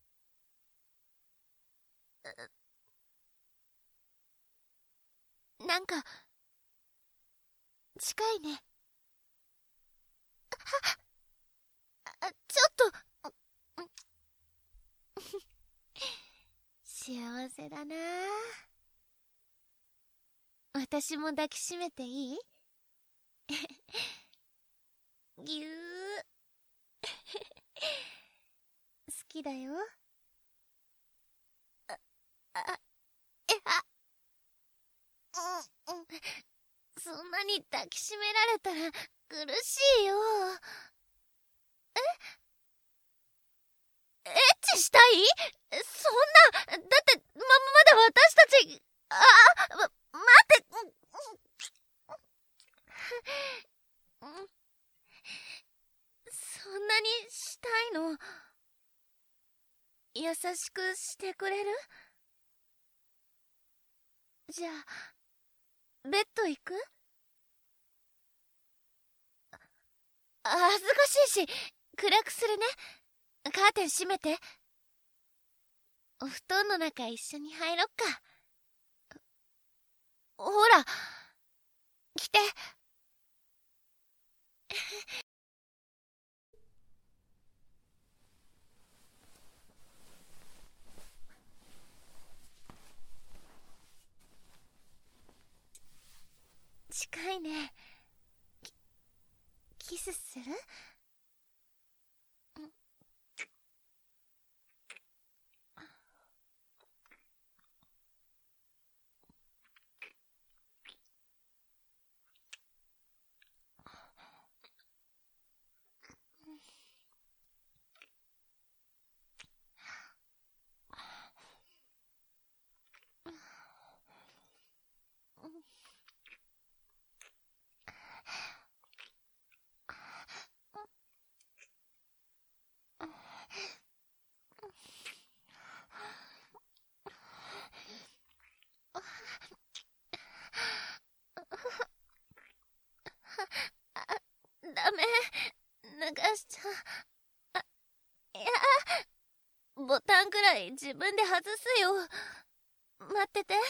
なんか近いね。あ、ちょっと幸せだな。私も抱きしめていい？ぎゅー。好きだよ。あ、あ、え、あ、うん、うん。そんなに抱きしめられたら苦しいよ。え？エッチしたい？そんな、だってま、まだ私たち、あ、あ、ま、待って、うん、そんなにしたいの？優しくしてくれる？ じゃあ、ベッド行く？恥ずかしいし、暗くするね。カーテン閉めて。お布団の中一緒に入ろっか。ほら、来て。近いね。キ、キスする？ダメ、脱がしちゃあ、いや、ボタンくらい自分で外すよ。待ってて。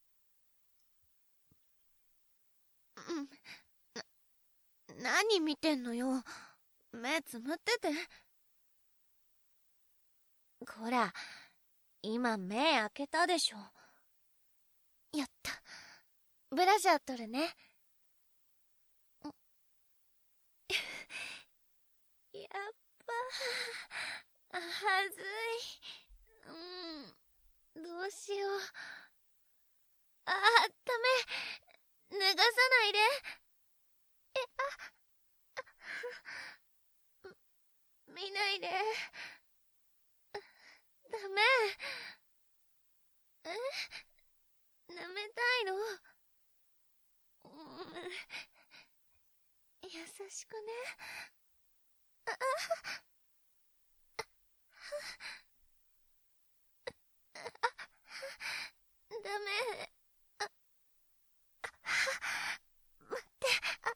うん、な、何見てんのよ。目つむってて。こら、今目開けたでしょ。やった。ブラジャー取るね。やっぱ、はずい。うん、どうしよう。あ、ダメ。脱がさないで。え、あ、見ないで。ダメ。え、舐めたいの？うん、優しくね。あ、あ、ダメ。あ、待って。あ、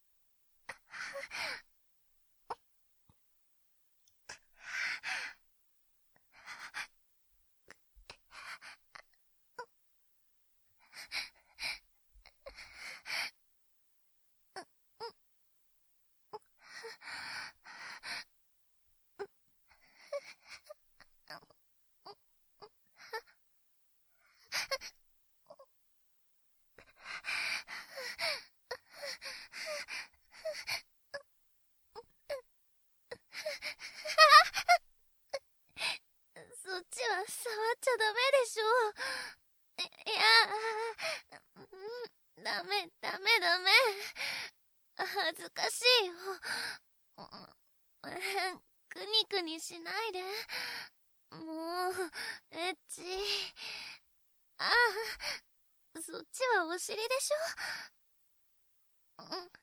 そっちは触っちゃダメでしょ。い、いや、うん、ダメ、ダメ、ダメ。恥ずかしいよ。うん、くにくにしないで。もう、エッチ。ああ、そっちはお尻でしょ。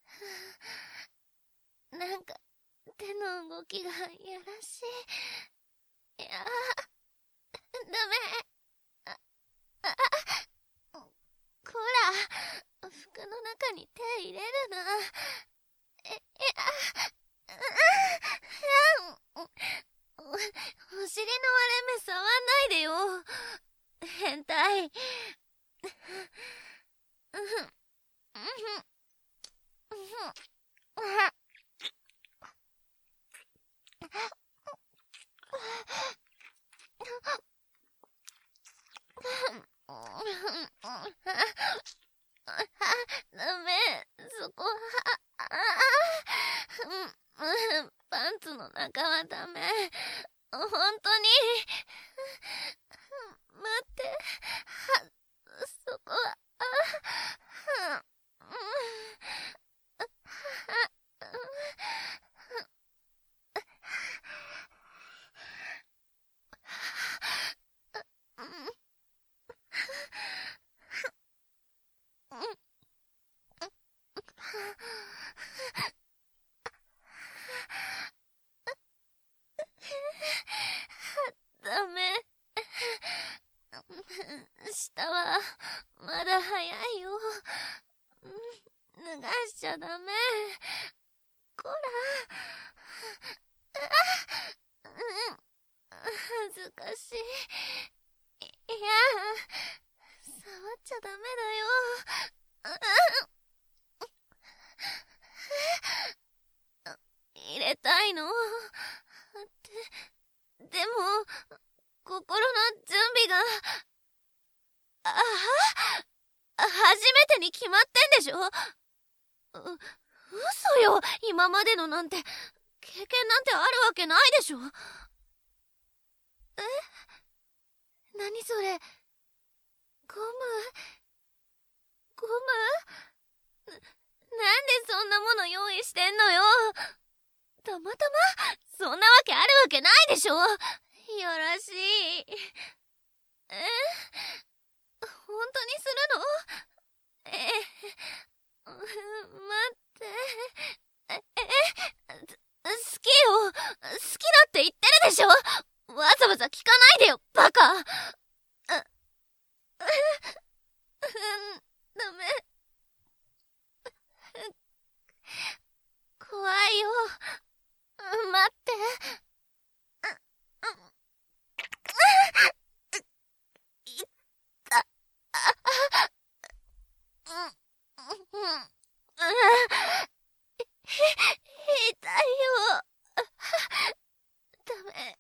うん、なんか、手の動きがやらしい。いや、ダメ。あ、あ、こら、服の中に手入れるな。え、え、あ、うん、お、お尻の割れ目触んないでよ。変態。うん、うん、うん、うん、ダメ、そこは。 こら。うん。恥ずかしい。いや、触っちゃダメだよ。入れたいの。って、でも、心の準備が、あは初めてに決まってんでしょ。う、嘘よ。今までのなんて、経験なんてあるわけないでしょ。え？何それ？ゴム？ゴム？な、なんでそんなもの用意してんのよ。たまたま？そんなわけあるわけないでしょ。よろしい。え？本当にするの？え、待って。え、え、好きよ。好きだって言ってるでしょ。わざわざ聞かないでよ、バカ。う、ダメ。怖いよ。待って。いった。痛いよ。ダメ。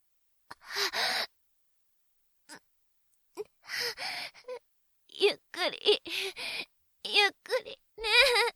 ゆっくり、ゆっくりね。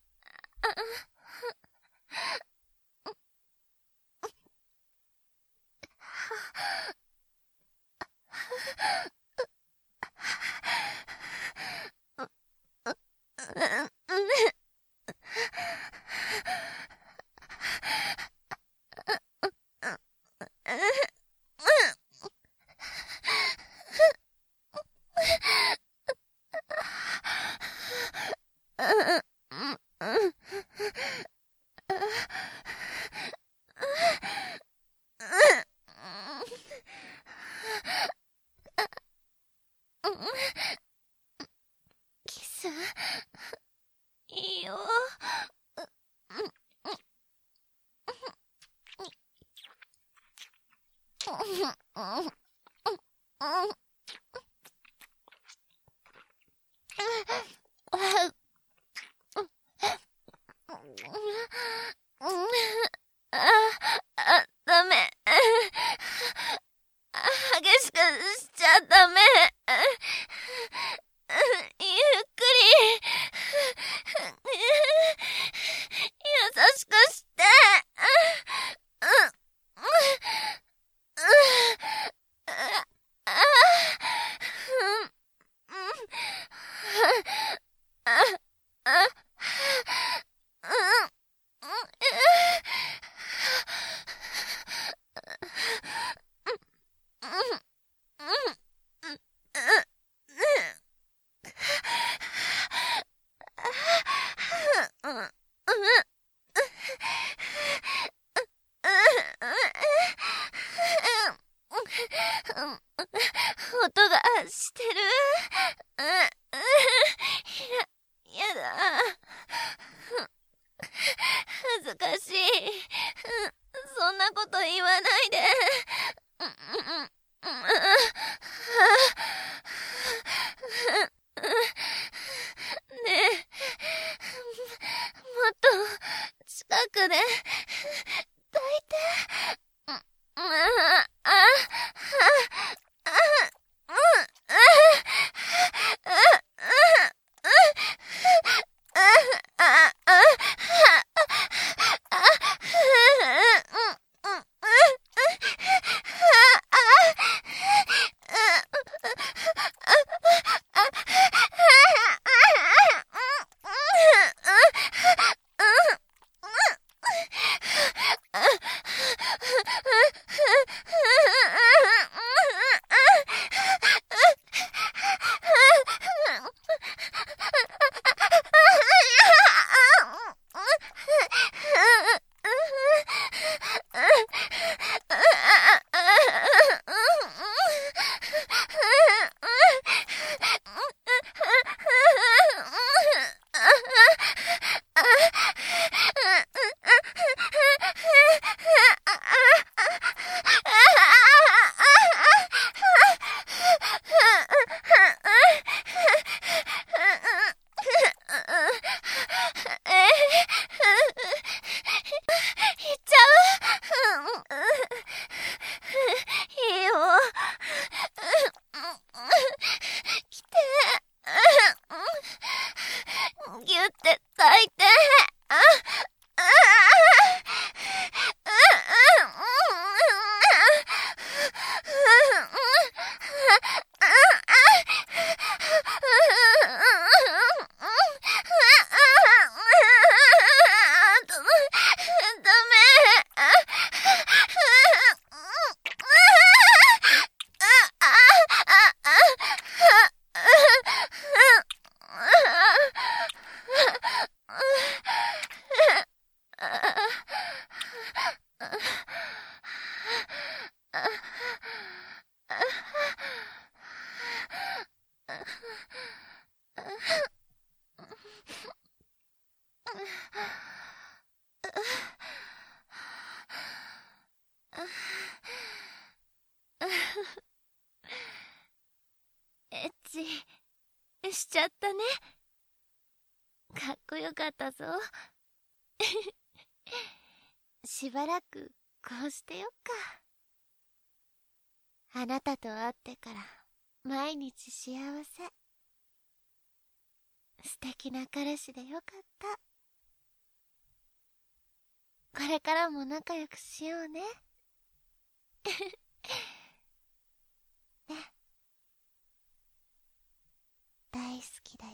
キスいいよ。あ、ダメ。激しくしちゃダメ。ゆっくり。優しくして。音がしてる。や、やだ。恥ずかしい。そんなこと言わないで。ねえ、もっと近くで抱いて。 しちゃったね。かっこよかったぞ。しばらくこうしてよっか。あなたと会ってから毎日幸せ。素敵な彼氏でよかった。これからも仲良くしようね。ね。大好きだ